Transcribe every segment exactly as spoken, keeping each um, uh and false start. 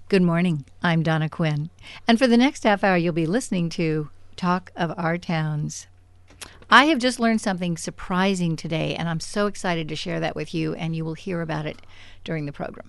Good morning. I'm Donna Quinn. And for the next half hour, you'll be listening to Talk of Our Towns. I have just learned something surprising today, and I'm so excited to share that with you, and you will hear about it during the program.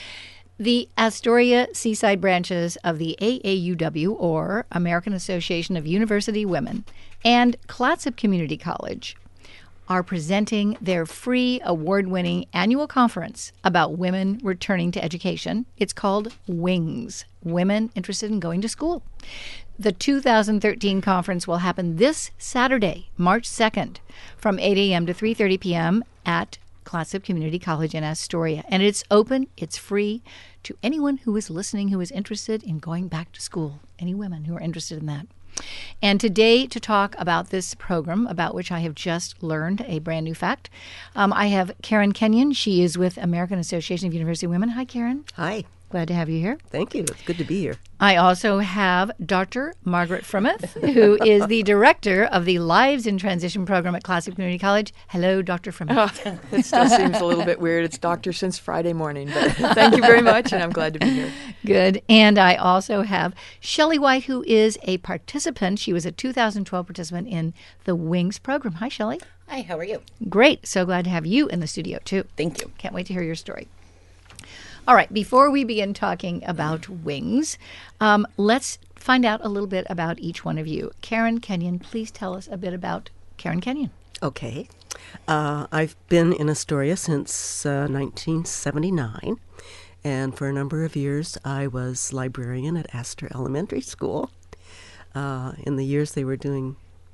The Astoria Seaside branches of the A A U W, or American Association of University Women, and Clatsop Community College are presenting their free award-winning annual conference about women returning to education. It's called WINGS, Women Interested in Going to School. The two thousand thirteen conference will happen this Saturday, March second, from eight a.m. to three thirty p.m. at Clatsop Community College in Astoria. And it's open, it's free to anyone who is listening who is interested in going back to school, any women who are interested in that. And today, to talk about this program, about which I have just learned a brand new fact, um, I have Karen Kenyon. She is with American Association of University Women. Hi, Karen. Hi. Glad to have you here. Thank you. It's good to be here. I also have Doctor Margaret Frometh, who is the director of the Lives in Transition program at Clatsop Community College. Hello, Doctor Frometh. Oh, it still seems a little bit weird. It's doctor since Friday morning, but thank you very much, and I'm glad to be here. Good. And I also have Shelley White, who is a participant. She was a two thousand twelve participant in the WINGS program. Hi, Shelley. Hi, how are you? Great. So glad to have you in the studio, too. Thank you. Can't wait to hear your story. All right, before we begin talking about WINGS, um, let's find out a little bit about each one of you. Karen Kenyon, please tell us a bit about Karen Kenyon. Okay. Uh, I've been in Astoria since uh, nineteen seventy-nine, and for a number of years I was librarian at Astor Elementary School. Uh, in the years they were doing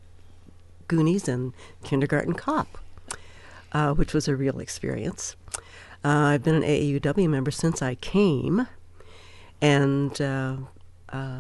Goonies and Kindergarten Cop, uh, which was a real experience. Uh, I've been an A A U W member since I came, and uh, uh,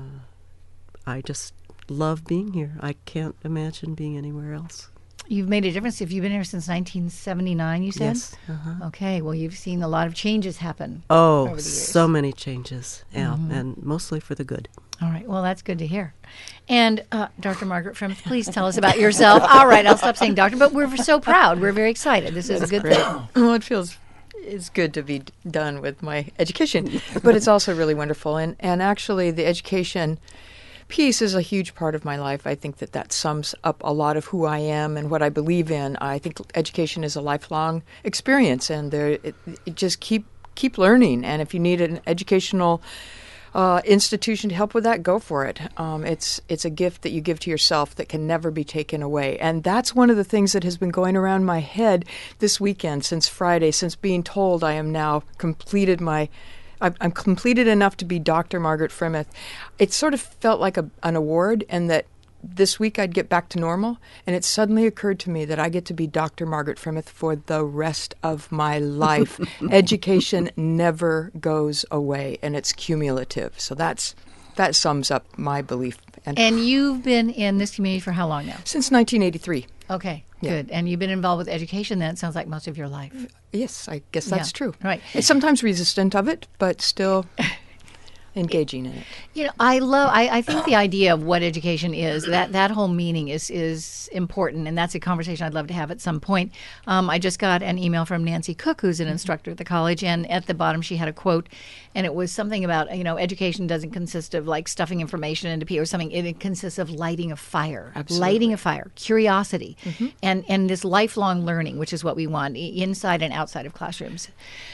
I just love being here. I can't imagine being anywhere else. You've made a difference. If you've been here since nineteen seventy-nine, you said? Yes. Uh-huh. Okay, well, you've seen a lot of changes happen Oh, over the years. so many changes, yeah, Mm-hmm. and mostly for the good. All right, well, that's good to hear. And uh, Doctor Margaret Frometh, please tell us about yourself. All right, I'll stop saying doctor, but we're so proud. We're very excited. This is a good thing. Well, it feels it's good to be d- done with my education, but it's also really wonderful. And, and actually, the education piece is a huge part of my life. I think that that sums up a lot of who I am and what I believe in. I think education is a lifelong experience, and there it, it just keep keep learning. And if you need an educational uh, institution to help with that, go for it. Um, it's it's a gift that you give to yourself that can never be taken away. And that's one of the things that has been going around my head this weekend, since Friday, since being told I am now completed my I'm completed enough to be Doctor Margaret Frometh. It sort of felt like a, an award, and that this week I'd get back to normal. And it suddenly occurred to me that I get to be Doctor Margaret Frometh for the rest of my life. Education never goes away, and it's cumulative. So that's that sums up my belief. And, and you've been in this community for how long now? Since nineteen eighty-three. Okay, Yeah. good. And you've been involved with education then, it sounds like, most of your life. Yes, I guess that's Yeah, true. right. It's sometimes resistant of it, but still engaging in it. You know, I love, I, I think the idea of what education is, that, that whole meaning is is important, and that's a conversation I'd love to have at some point. Um, I just got an email from Nancy Cook, who's an instructor at the college, and at the bottom she had a quote, and it was something about, you know, education doesn't consist of like stuffing information into people or something. It, it consists of lighting a fire. Absolutely. Lighting a fire, curiosity, and, and this lifelong learning, which is what we want, i- inside and outside of classrooms.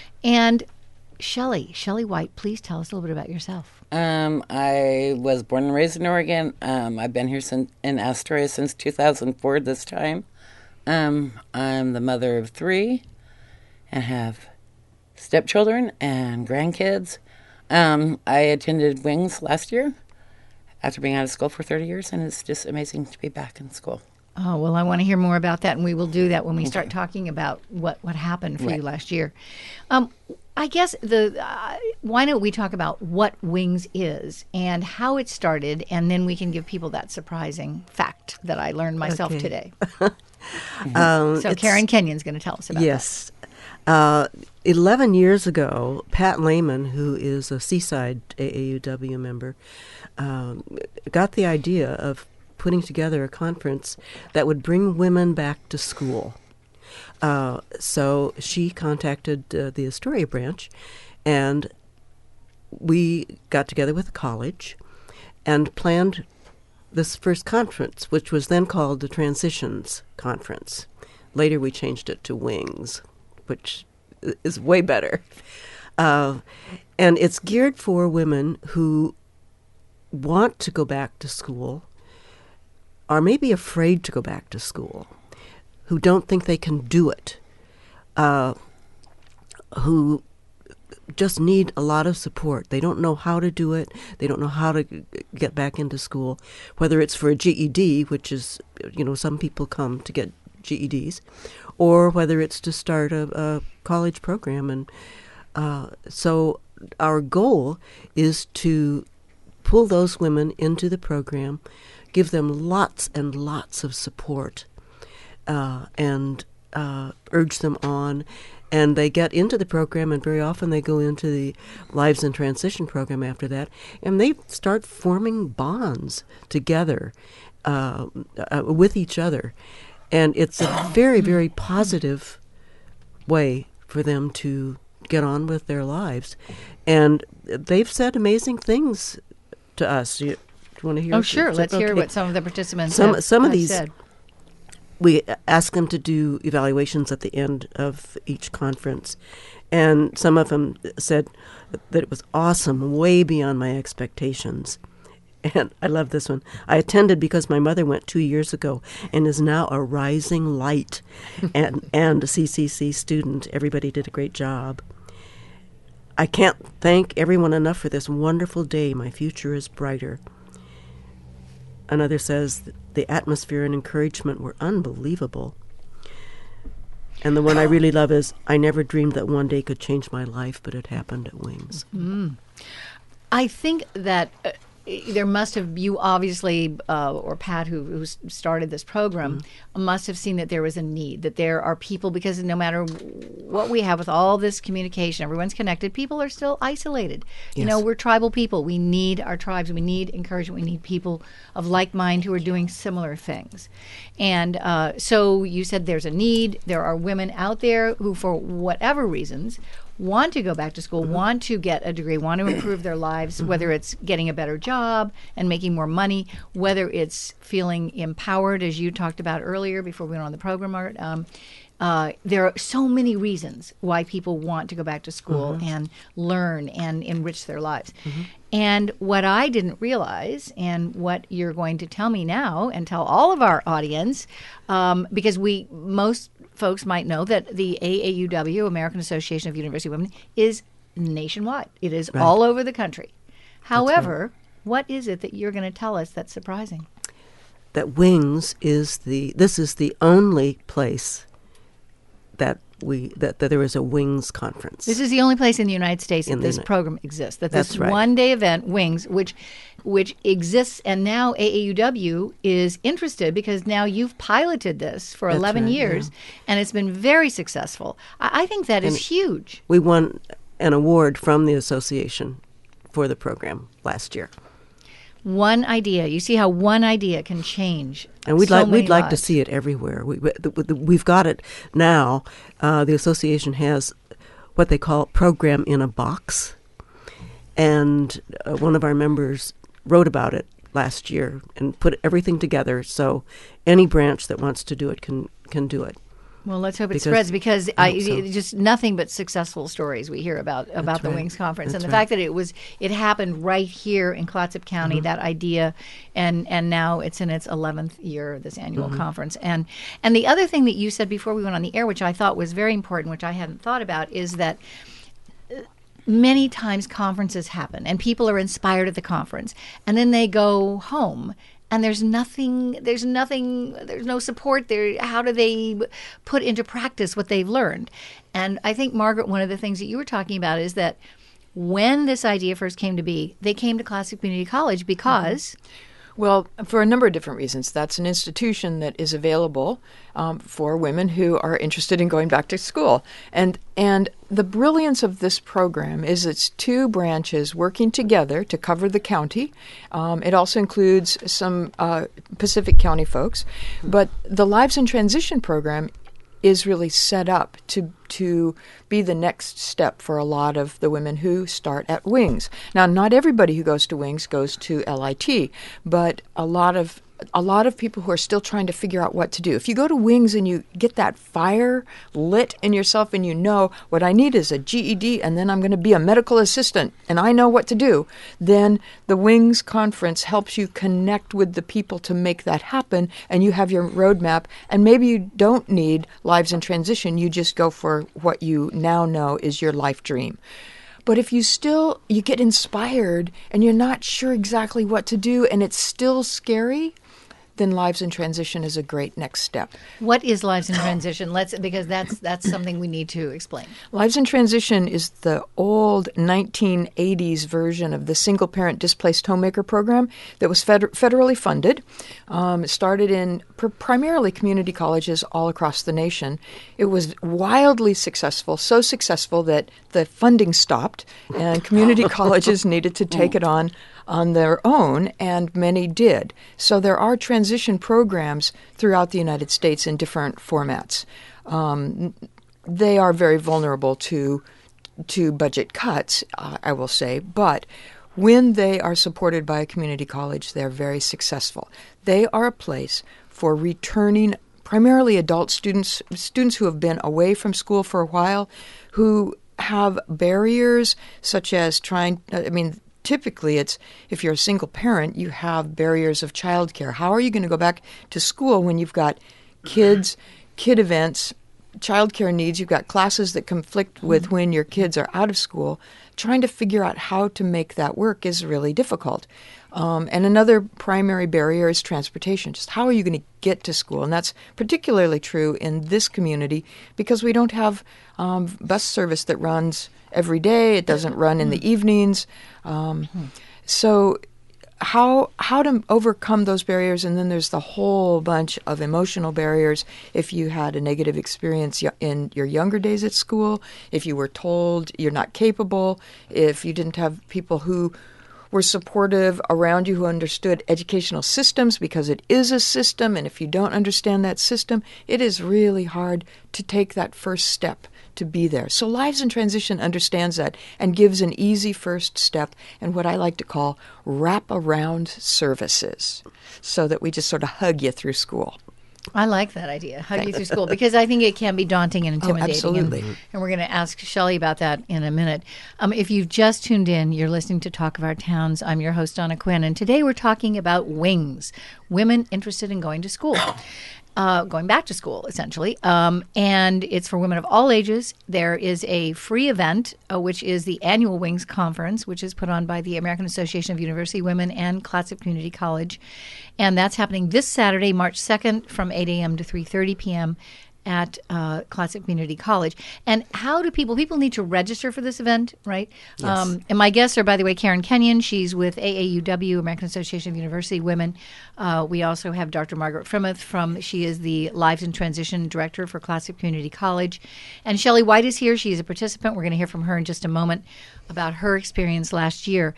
And Shelley, Shelley White, please tell us a little bit about yourself. Um, I was born and raised in Oregon. Um, I've been here since, in Astoria since two thousand four this time. Um, I'm the mother of three and have stepchildren and grandkids. Um, I attended WINGS last year after being out of school for thirty years, and it's just amazing to be back in school. Oh, well, I want to hear more about that, and we will do that when we start talking about what, what happened for you Right. last year. Um, I guess the uh, why don't we talk about what WINGS is and how it started, and then we can give people that surprising fact that I learned myself Okay. today. Um, So it's- Karen Kenyon's going to tell us about Yes. Uh, Eleven years ago, Pat Lehman, who is a Seaside A A U W member, um, got the idea of putting together a conference that would bring women back to school. Uh, so she contacted uh, the Astoria branch, and we got together with the college and planned this first conference, which was then called the Transitions Conference. Later we changed it to WINGS, which is way better. Uh, and it's geared for women who want to go back to school, are maybe afraid to go back to school, who don't think they can do it, uh, who just need a lot of support. They don't know how to do it. They don't know how to g- get back into school, whether it's for a G E D, which is, you know, some people come to get G E Ds, or whether it's to start a, a college program. And uh, so our goal is to pull those women into the program, give them lots and lots of support, uh, and uh, urge them on. And they get into the program, and very often they go into the Lives in Transition program after that, and they start forming bonds together uh, uh, with each other. And it's a very, very positive way for them to get on with their lives. And they've said amazing things to us. You, do you want to hear? Oh, sure. Let's okay. hear what some of the participants some, have, some of have these, said. We ask them to do evaluations at the end of each conference. And some of them said that it was awesome, way beyond my expectations. And I love this one. I attended because my mother went two years ago and is now a rising light and, and a C C C student. Everybody did a great job. I can't thank everyone enough for this wonderful day. My future is brighter. Another says, the atmosphere and encouragement were unbelievable. And the one I really love is, I never dreamed that one day could change my life, but it happened at WINGS. Mm. I think that uh, there must have, you obviously, uh, or Pat, who, who started this program, mm-hmm. must have seen that there was a need, that there are people, because no matter what we have with all this communication, everyone's connected, people are still isolated. Yes. You know, we're tribal people. We need our tribes. We need encouragement. We need people of like mind who are doing similar things. And uh, so you said there's a need. There are women out there who, for whatever reasons, want to go back to school, mm-hmm. want to get a degree, want to improve their lives, mm-hmm. whether it's getting a better job and making more money, whether it's feeling empowered, as you talked about earlier before we went on the program, Art. Um, uh, there are so many reasons why people want to go back to school mm-hmm. and learn and enrich their lives. Mm-hmm. And what I didn't realize, and what you're going to tell me now and tell all of our audience, um, because we most folks might know that the A A U W, American Association of University Women, is nationwide. It is right. all over the country. However, right. what is it that you're going to tell us that's surprising? That WINGS is the, this is the only place that we, that, that there is a WINGS conference. This is the only place in the United States that in this the, program exists. That that's this right. one-day event, WINGS, which which exists, and now A A U W is interested because now you've piloted this for that's eleven right, years, yeah. and it's been very successful. I, I think that and is huge. We won an award from the association for the program last year. One idea. You see how one idea can change. And we'd so like many we'd like lives. to see it everywhere. We, we, the, the, we've got it now. Uh, the association has what they call program in a box, and uh, one of our members wrote about it last year and put everything together so any branch that wants to do it can can do it. Well, let's hope it Because- spreads, because I I, hope so. it- just nothing but successful stories we hear about about the right. WINGS conference, That's and the right. fact that it was it happened right here in Clatsop County. Mm-hmm. That idea, and and now it's in its eleventh year, this annual Mm-hmm. conference. And and the other thing that you said before we went on the air, which I thought was very important, which I hadn't thought about, is that many times conferences happen and people are inspired at the conference, and then they go home and there's nothing there's nothing there's no support there. How do they put into practice what they've learned? And I think, Margaret, one of the things that you were talking about is that when this idea first came to be, they came to Classic Community College because Well, for a number of different reasons. That's an institution that is available um, for women who are interested in going back to school. And and the brilliance of this program is it's two branches working together to cover the county. Um, it also includes some uh, Pacific County folks. But the Lives in Transition program is really set up to to be the next step for a lot of the women who start at Wings. Now, not everybody who goes to Wings goes to L I T, but a lot of a lot of people who are still trying to figure out what to do. If you go to Wings and you get that fire lit in yourself and you know what I need is a G E D and then I'm going to be a medical assistant and I know what to do, then the Wings conference helps you connect with the people to make that happen, and you have your roadmap, and maybe you don't need Lives in Transition. You just go for what you now know is your life dream. But if you still, you get inspired and you're not sure exactly what to do and it's still scary, then Lives in Transition is a great next step. What is Lives in Transition? Let's because that's that's something we need to explain. Lives in Transition is the old nineteen eighties version of the Single Parent Displaced Homemaker program that was fed- federally funded. Um, it started in pr- primarily community colleges all across the nation. It was wildly successful, so successful that the funding stopped and community colleges needed to take it on on their own, and many did. So there are transition programs throughout the United States in different formats. Um, they are very vulnerable to to budget cuts, uh, I will say, but when they are supported by a community college, they're very successful. They are a place for returning primarily adult students, students who have been away from school for a while, who have barriers such as trying, I mean, typically, it's if you're a single parent, you have barriers of childcare. How are you going to go back to school when you've got kids, kid events, childcare needs, you've got classes that conflict with when your kids are out of school? Trying to figure out how to make that work is really difficult. Um, and another primary barrier is transportation. Just how are you going to get to school? And that's particularly true in this community because we don't have um, bus service that runs every day. It doesn't run in the evenings. Um, so how how to overcome those barriers, and then there's the whole bunch of emotional barriers. If you had a negative experience in your younger days at school, if you were told you're not capable, if you didn't have people who were supportive around you who understood educational systems, because it is a system, and if you don't understand that system, it is really hard to take that first step to be there. So Lives in Transition understands that and gives an easy first step and what I like to call wrap-around services, so that we just sort of hug you through school. I like that idea, hug you through school, because I think it can be daunting and intimidating. Oh, absolutely. And, and we're going to ask Shelley about that in a minute. Um, if you've just tuned in, you're listening to Talk of Our Towns. I'm your host, Donna Quinn, and today we're talking about Wings, women interested in going to school. Uh, going back to school, essentially. Um, and it's for women of all ages. There is a free event, uh, which is the annual Wings Conference, which is put on by the American Association of University Women and Clatsop Community College. And that's happening this Saturday, March second, from eight a.m. to three thirty p.m. at uh, Clatsop Community College. And how do people, people need to register for this event, right? Yes. Um, and my guests are, by the way, Karen Kenyon. She's with A A U W, American Association of University Women. Uh, we also have Doctor Margaret Frimouth from, she is the Lives in Transition Director for Clatsop Community College. And Shelley White is here. She's a participant. We're going to hear from her in just a moment about her experience last year.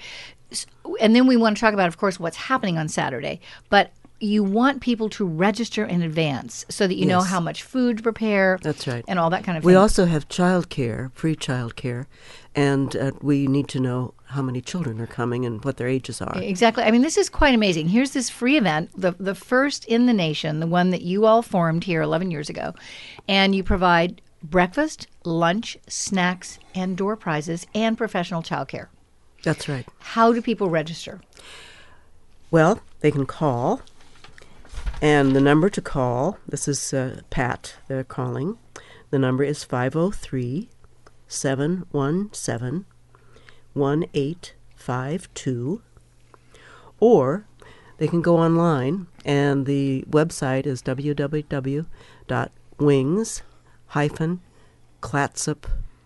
And then we want to talk about, of course, what's happening on Saturday. But you want people to register in advance so that you know Yes. how much food to prepare. That's right. And all that kind of We thing. also have child care, free child care, and uh, we need to know how many children are coming and what their ages are. Exactly. I mean, this is quite amazing. Here's this free event, the the first in the nation, the one that you all formed here eleven years ago. And you provide breakfast, lunch, snacks, and door prizes, and professional child care. That's right. How do people register? Well, they can call, and the number to call, this is uh, Pat they're calling. The number is five oh three, seven one seven, one eight five two. Or they can go online, and the website is w w w dot wings dash clatsop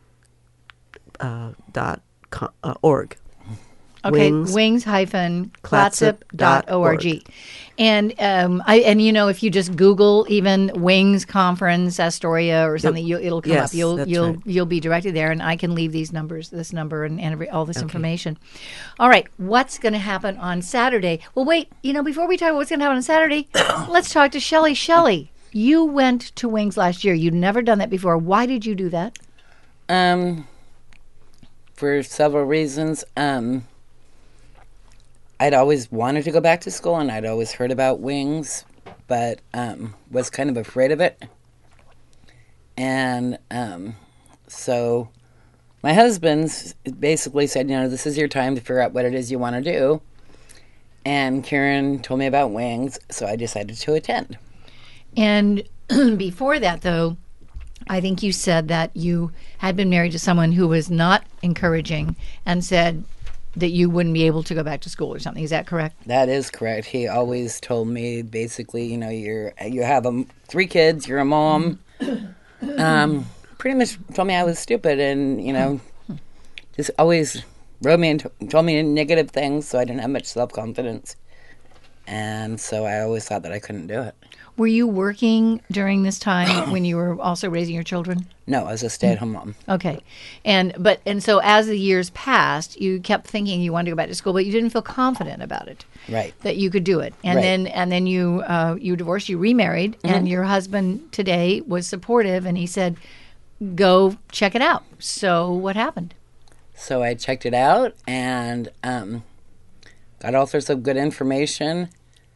dot org. Okay, Wings, wings dash clatsop dot org. And um, I and you know, if you just Google even Wings Conference Astoria or something, you, it'll come Yes, up. You'll that's you'll right. you'll be directed there, and I can leave these numbers, this number, and, and every, all this information. All right, what's going to happen on Saturday? Well, wait. You know, before we talk about what's going to happen on Saturday, let's talk to Shelley. Shelley, You went to Wings last year. You'd never done that before. Why did you do that? Um, for several reasons. Um, I'd always wanted to go back to school, and I'd always heard about Wings, but um, was kind of afraid of it. And um, so my husband basically said, you know, this is your time to figure out what it is you want to do. And Karen told me about Wings, so I decided to attend. And before that, though, I think you said that you had been married to someone who was not encouraging and said that you wouldn't be able to go back to school or something. Is that correct? That is correct. He always told me, basically, you know, you're you have a, three kids, you're a mom. um, pretty much told me I was stupid, and you know, just always wrote me and t- told me negative things, so I didn't have much self confidence, and so I always thought that I couldn't do it. Were you working during this time when you were also raising your children? No, I was a stay-at-home mom. Okay, and but and so as the years passed, you kept thinking you wanted to go back to school, but you didn't feel confident about it, Right. that you could do it. And Right. then and then you uh, you divorced, you remarried, Mm-hmm. and your husband today was supportive, and he said, "Go check it out." So what happened? So I checked it out and um, got all sorts of good information.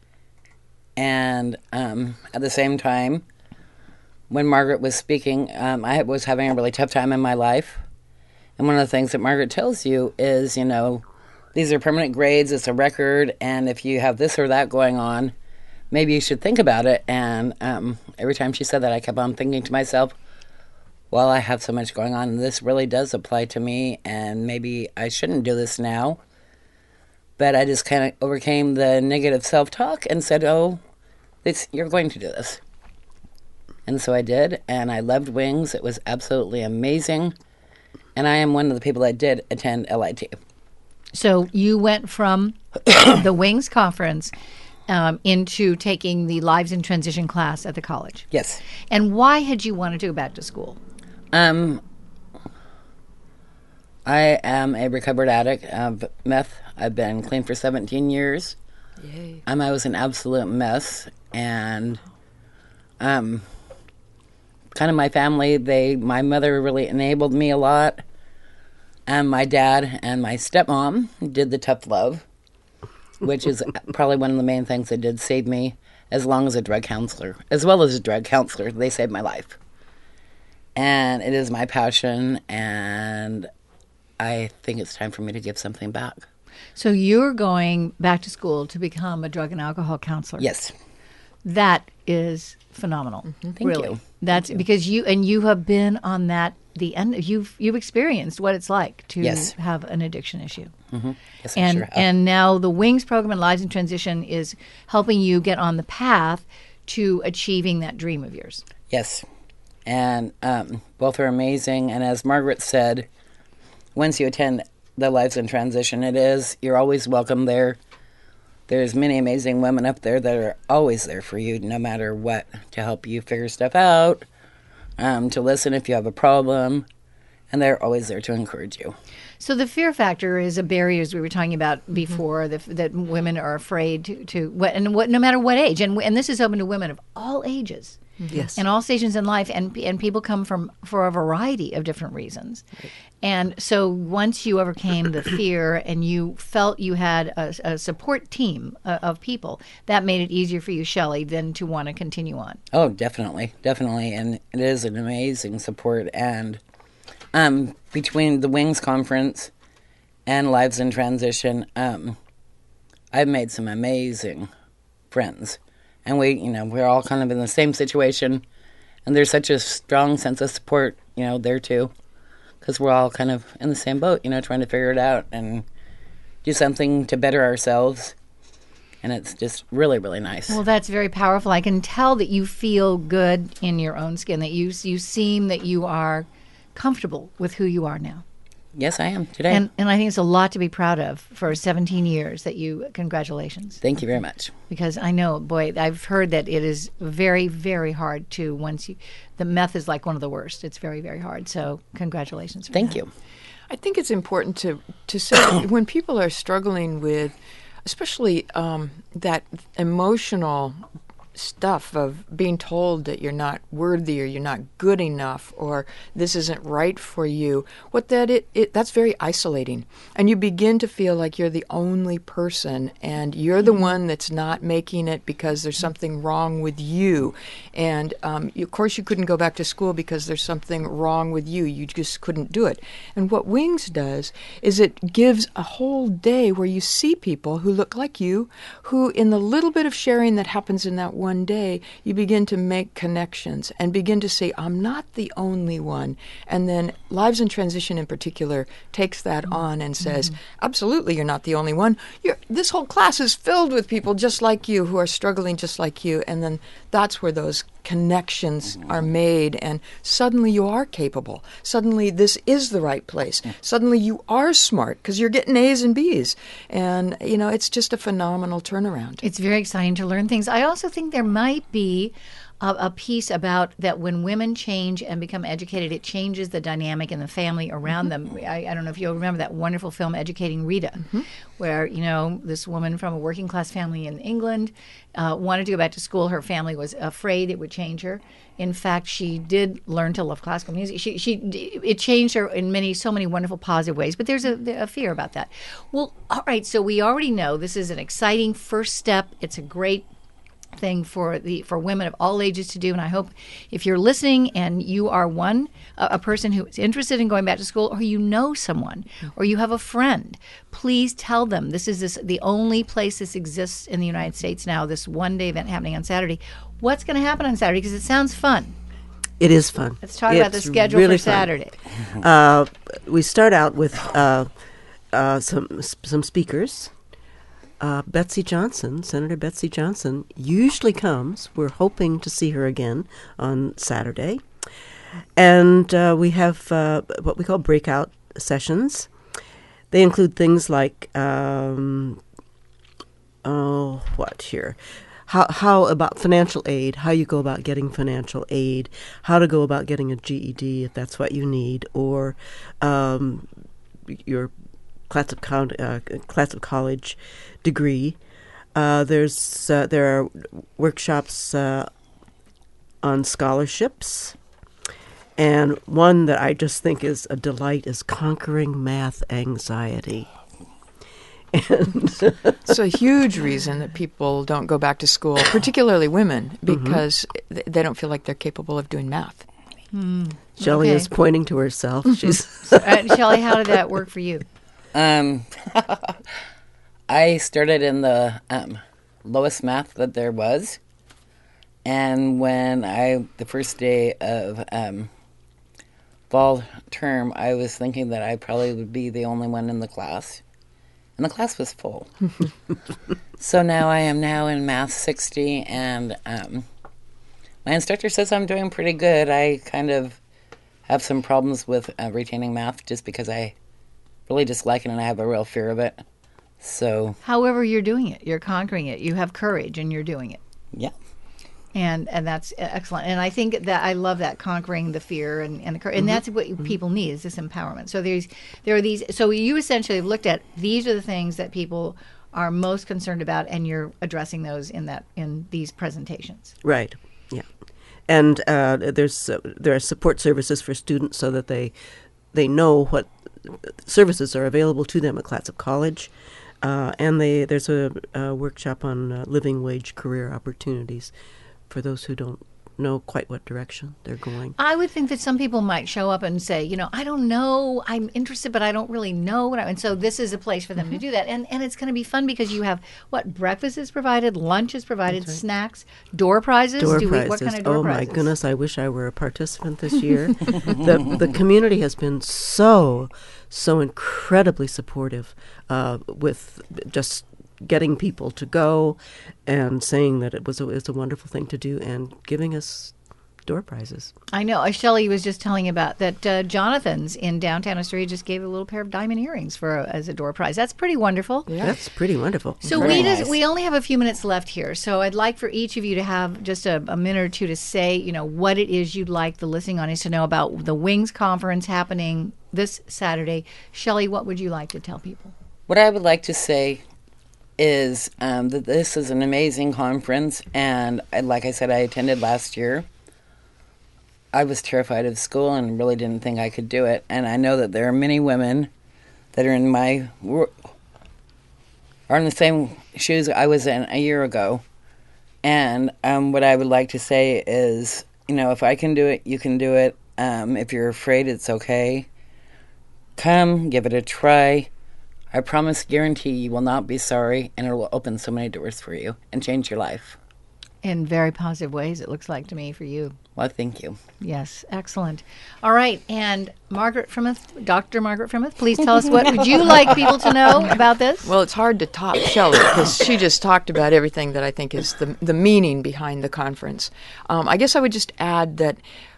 And um, at the same time, when Margaret was speaking, um, I was having a really tough time in my life. And one of the things that Margaret tells you is, you know, these are permanent grades, it's a record, and if you have this or that going on, maybe you should think about it. And um, every time she said that, I kept on thinking to myself, well, I have so much going on, and this really does apply to me, and maybe I shouldn't do this now. But I just kind of overcame the negative self-talk and said, oh, this, you're going to do this. And so I did, and I loved Wings. It was absolutely amazing. And I am one of the people that did attend L I T. So you went from the Wings conference um, into taking the Lives in Transition class at the college. Yes. And why had you wanted to go back to school? Um, I am a recovered addict of meth. I've been clean for seventeen years. Yay. Um, I was an absolute mess, and um, kind of my family, they, my mother really enabled me a lot, and my dad and my stepmom did the tough love, which is probably one of the main things that did save me, as long as a drug counselor, as well as a drug counselor. They saved my life. And it is my passion, and I think it's time for me to give something back. So you're going back to school to become a drug and alcohol counselor. Yes. That is phenomenal. Thank really. you. That's because you and you have been on that the end. You've you've experienced what it's like to Yes. have an addiction issue. Mm-hmm. Yes, I And sure have. and now the Wings program and Lives in Transition is helping you get on the path to achieving that dream of yours. Yes. And um, both are amazing. And as Margaret said, once you attend the Lives in Transition, it is, you're always welcome there. There's many amazing women up there that are always there for you, no matter what, to help you figure stuff out, um, to listen if you have a problem, and they're always there to encourage you. So the fear factor is a barrier, as we were talking about before, the, that women are afraid to, to what, and what, no matter what age, and and this is open to women of all ages. Yes. In all stations in life, and and people come from for a variety of different reasons. Right. And so once you overcame the fear and you felt you had a, a support team uh, of people, that made it easier for you, Shelley, then to want to continue on. Oh, definitely, definitely. And it is an amazing support. And um, between the Wings Conference and Lives in Transition, um, I've made some amazing friends. And we, you know, we're all kind of in the same situation, and there's such a strong sense of support, you know, there too, because we're all kind of in the same boat, you know, trying to figure it out and do something to better ourselves, and it's just really, really nice. Well, that's very powerful. I can tell that you feel good in your own skin, that you you seem that you are comfortable with who you are now. Yes, I am today. And and I think it's a lot to be proud of for seventeen years that you, congratulations. Thank you very much. Because I know, boy, I've heard that it is very, very hard to, once you, the meth is like one of the worst. It's very, very hard. So congratulations. For Thank that. you. I think it's important to, to say when people are struggling with, especially um, that emotional stuff of being told that you're not worthy or you're not good enough or this isn't right for you, what that it, it that's very isolating. And you begin to feel like you're the only person and you're the one that's not making it because there's something wrong with you. And um, you, of course you couldn't go back to school because there's something wrong with you. You just couldn't do it. And what Wings does is it gives a whole day where you see people who look like you, who in the little bit of sharing that happens in that one day, you begin to make connections and begin to say, I'm not the only one. And then Lives in Transition in particular takes that mm-hmm. on and says, mm-hmm. absolutely, you're not the only one. You're, this whole class is filled with people just like you who are struggling just like you. And then that's where those connections mm-hmm. are made, and suddenly you are capable. Suddenly this is the right place. Yeah. Suddenly you are smart because you're getting A's and B's. And, you know, it's just a phenomenal turnaround. It's very exciting to learn things. I also think there might be a, a piece about that when women change and become educated, it changes the dynamic in the family around mm-hmm. them. I, I don't know if you'll remember that wonderful film, Educating Rita, mm-hmm. where, you know, this woman from a working class family in England uh, wanted to go back to school. Her family was afraid it would change her. In fact, she did learn to love classical music. She, she, it changed her in many, so many wonderful, positive ways. But there's a, a fear about that. Well, all right. So we already know this is an exciting first step. It's a great thing for the for women of all ages to do. And I hope if you're listening and you are one a, a person who is interested in going back to school, or you know someone, or you have a friend, please tell them this is this the only place this exists in the United States now. This one day event happening on Saturday. What's going to happen on Saturday? Because it sounds fun. It is fun. Let's talk it's about the schedule really for Saturday. Uh, we start out with uh, uh, some some speakers. Uh, Betsy Johnson, Senator Betsy Johnson, usually comes. We're hoping to see her again on Saturday. And uh, we have uh, what we call breakout sessions. They include things like, um, oh, what here? How, how about financial aid, how you go about getting financial aid, how to go about getting a G E D if that's what you need, or um, your class of, con- uh, class of college degree. Uh, there's uh, there are workshops uh, on scholarships, and one that I just think is a delight is conquering math anxiety. And it's a huge reason that people don't go back to school, particularly women, because mm-hmm. they don't feel like they're capable of doing math. Mm, Shelley okay. is pointing to herself. She's so, uh, Shelley, how did that work for you? Um, I started in the um, lowest math that there was, and when I the first day of um, fall term, I was thinking that I probably would be the only one in the class. And the class was full. So now I am now in Math sixty, and um, my instructor says I'm doing pretty good. I kind of have some problems with uh, retaining math just because I really dislike it and I have a real fear of it. So, however, you're doing it. You're conquering it. You have courage, and you're doing it. Yeah. And and that's excellent. And I think that I love that, conquering the fear and, and the courage. And mm-hmm. that's what mm-hmm. people need, is this empowerment. So there's there are these. So you essentially have looked at these are the things that people are most concerned about, and you're addressing those in that in these presentations. Right. Yeah. And uh, there's uh, there are support services for students so that they they know what services are available to them at Clatsop College. Uh, and they there's a, a workshop on uh, living wage career opportunities for those who don't know quite what direction they're going. I would think that some people might show up and say, you know, I don't know, I'm interested, but I don't really know what I, and so this is a place for them mm-hmm. to do that. And and it's going to be fun because you have, what, breakfast is provided, lunch is provided, right. snacks, door prizes. Door do prizes. We, what kind of door oh prizes? My goodness, I wish I were a participant this year. the The community has been so, so incredibly supportive uh, with just getting people to go and saying that it was a, it was a wonderful thing to do and giving us door prizes. I know. Uh, Shelley was just telling about that uh, Jonathan's in downtown Astoria just gave a little pair of diamond earrings for a, as a door prize. That's pretty wonderful. Yeah. That's pretty wonderful. So Very we nice. just, we only have a few minutes left here. So I'd like for each of you to have just a, a minute or two to say, you know, what it is you'd like the listening audience to know about the Wings Conference happening this Saturday. Shelley, what would you like to tell people? What I would like to say is um, that this is an amazing conference, and I, like I said, I attended last year. I was terrified of school and really didn't think I could do it, and I know that there are many women that are in my are in the same shoes I was in a year ago. And um, what I would like to say is, you know, if I can do it, you can do it. Um, if you're afraid, it's okay. Come, give it a try. I promise, guarantee you will not be sorry, and it will open so many doors for you and change your life. In very positive ways, it looks like to me for you. Well, thank you. Yes, excellent. All right, and Margaret Frimouth, Doctor Margaret Frimouth, please tell us, what would you like people to know about this? Well, it's hard to top Shelley because she just talked about everything that I think is the the meaning behind the conference. Um, I guess I would just add that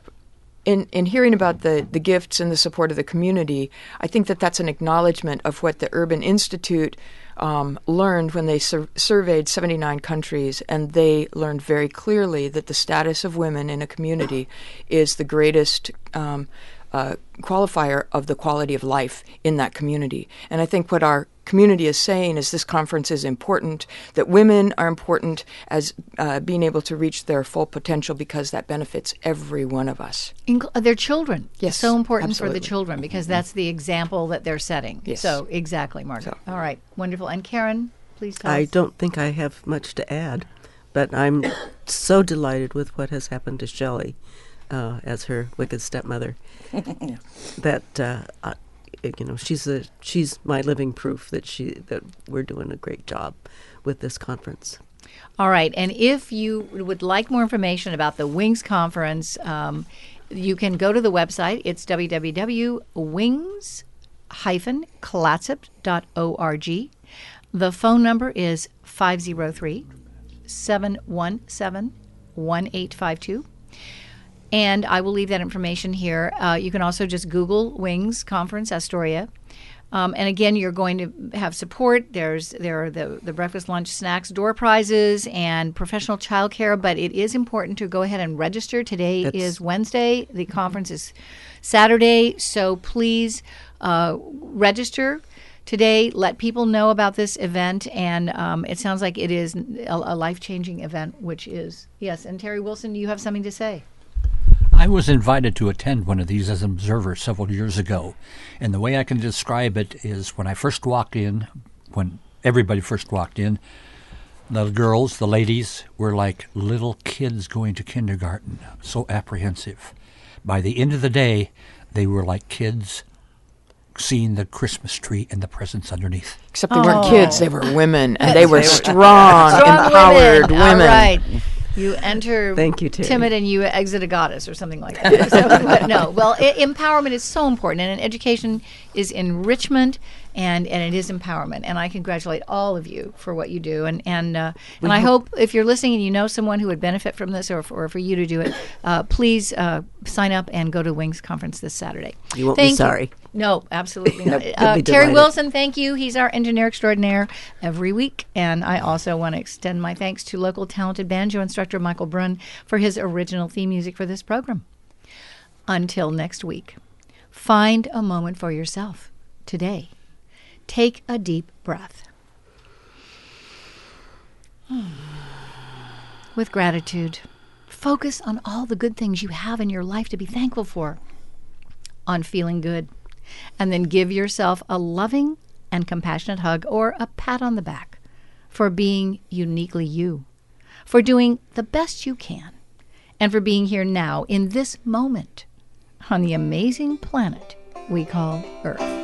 in in hearing about the, the gifts and the support of the community, I think that that's an acknowledgement of what the Urban Institute Um, learned when they sur- surveyed seventy-nine countries, and they learned very clearly that the status of women in a community is the greatest um, uh, qualifier of the quality of life in that community. And I think what our community is saying is this conference is important, that women are important as uh, being able to reach their full potential because that benefits every one of us. Inc- their children. Yes, So important absolutely. for the children because that's the example that they're setting. Yes. So, exactly, Margaret. So- All right, wonderful. And Karen, please tell I us. don't think I have much to add, but I'm so delighted with what has happened to Shelley uh, as her wicked stepmother. That uh, I, you know, she's a she's my living proof that she that we're doing a great job with this conference. All right, and if you would like more information about the WINGS conference, um, you can go to the website. It's w w w dot wings dash clatsop dot org. The phone number is five oh three, seven one seven, one eight five two. And I will leave that information here. Uh, you can also just Google WINGS Conference Astoria. Um, and again, you're going to have support. There's there are the, the breakfast, lunch, snacks, door prizes, and professional childcare. But it is important to go ahead and register. Today That's- is Wednesday. The conference is Saturday. So please uh, register today. Let people know about this event. And um, it sounds like it is a, a life-changing event, which is, yes. And Terry Wilson, you have something to say. I was invited to attend one of these as an observer several years ago, and the way I can describe it is when I first walked in, when everybody first walked in, the girls, the ladies, were like little kids going to kindergarten, so apprehensive. By the end of the day, they were like kids seeing the Christmas tree and the presents underneath. Except they weren't Oh. kids, they were women, and they were They were- strong, Strong empowered women. All right. You enter Thank you, Terry. timid and you exit a goddess or something like that. So, but no, well, I- empowerment is so important, and education is enrichment, and, and it is empowerment. And I congratulate all of you for what you do. And and uh, and I hope if you're listening and you know someone who would benefit from this, or for, or for you to do it, uh, please uh, sign up and go to WINGS Conference this Saturday. You won't Thank be you. sorry. No, absolutely not. You'll Uh, be Terry delighted. Wilson, thank you. He's our engineer extraordinaire every week. And I also want to extend my thanks to local talented banjo instructor Michael Brunn for his original theme music for this program. Until next week, find a moment for yourself today. Take a deep breath. With gratitude, focus on all the good things you have in your life to be thankful for. On feeling good. And then give yourself a loving and compassionate hug or a pat on the back for being uniquely you, for doing the best you can, and for being here now in this moment on the amazing planet we call Earth.